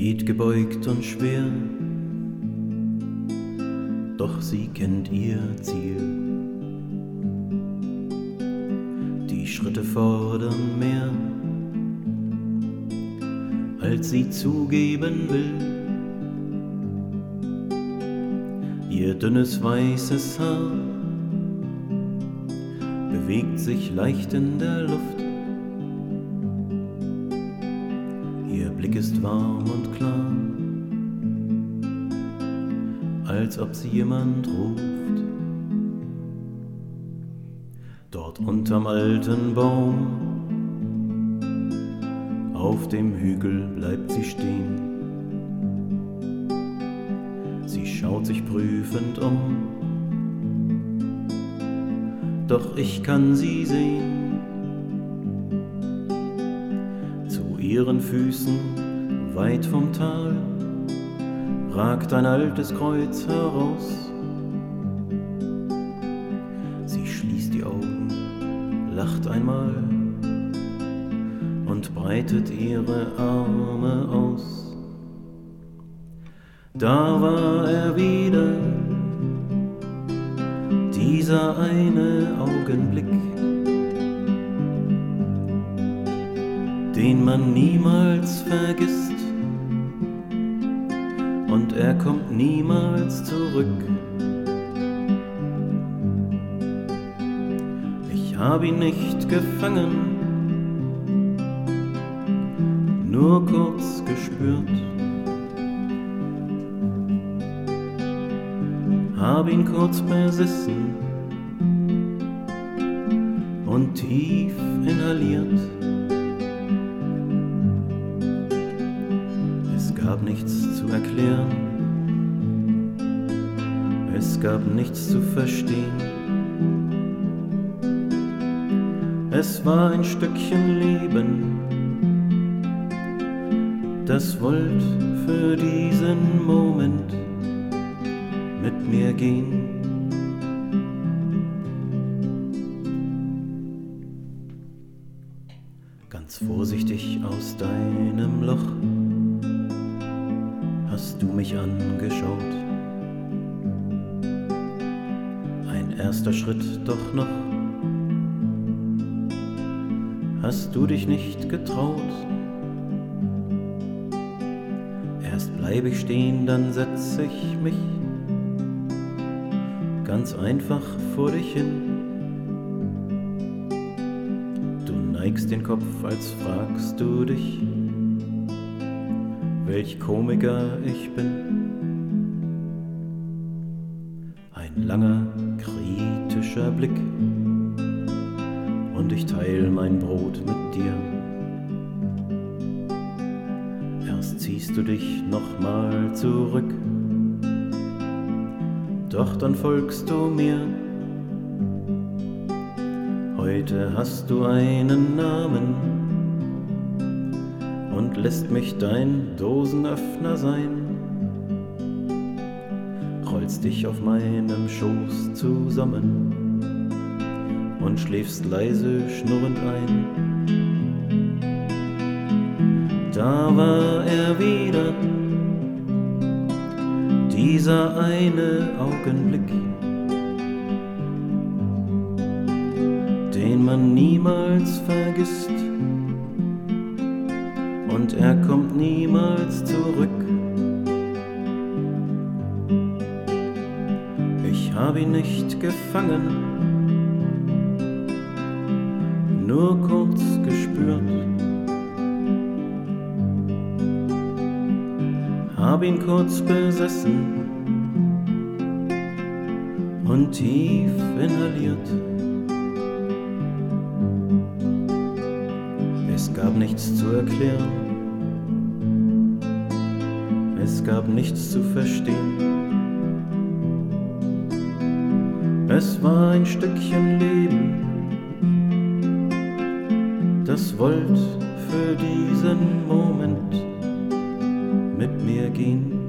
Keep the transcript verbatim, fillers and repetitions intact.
geht gebeugt und schwer, doch sie kennt ihr Ziel. Die Schritte fordern mehr, als sie zugeben will. Ihr dünnes weißes Haar bewegt sich leicht in der Luft. Ihr Blick ist warm und klar, als ob sie jemand ruft. Dort unterm alten Baum, auf dem Hügel bleibt sie stehen. Sie schaut sich prüfend um, doch ich kann sie sehen. Zu ihren Füßen, weit vom Tal, ragt ein altes Kreuz heraus. Sie schließt die Augen, lacht einmal und breitet ihre Arme aus. Da war er wieder, dieser eine Augenblick, den man niemals vergisst, und er kommt niemals zurück. Ich hab ihn nicht gefangen, nur kurz gespürt, hab ihn kurz besessen und tief inhaliert. Es gab nichts zu erklären, es gab nichts zu verstehen. Es war ein Stückchen Leben, das wollt für diesen Moment mit mir gehen. Ganz vorsichtig aus deinem Loch hast du mich angeschaut. Ein erster Schritt doch noch, hast du dich nicht getraut. Erst bleib ich stehen, dann setz ich mich ganz einfach vor dich hin. Du neigst den Kopf, als fragst du dich, welch Komiker ich bin. Ein langer, kritischer Blick und ich teil mein Brot mit dir. Erst ziehst du dich nochmal zurück, doch dann folgst du mir. Heute hast du einen Namen und lässt mich dein Dosenöffner sein. Rollst dich auf meinem Schoß zusammen und schläfst leise schnurrend ein. Da war er wieder, dieser eine Augenblick, den man niemals vergisst, und er kommt niemals zurück. Ich hab ihn nicht gefangen, nur kurz gespürt, hab ihn kurz besessen und tief inhaliert. Es gab nichts zu erklären, es gab nichts zu verstehen. Es war ein Stückchen Leben, das wollt für diesen Moment mit mir gehen.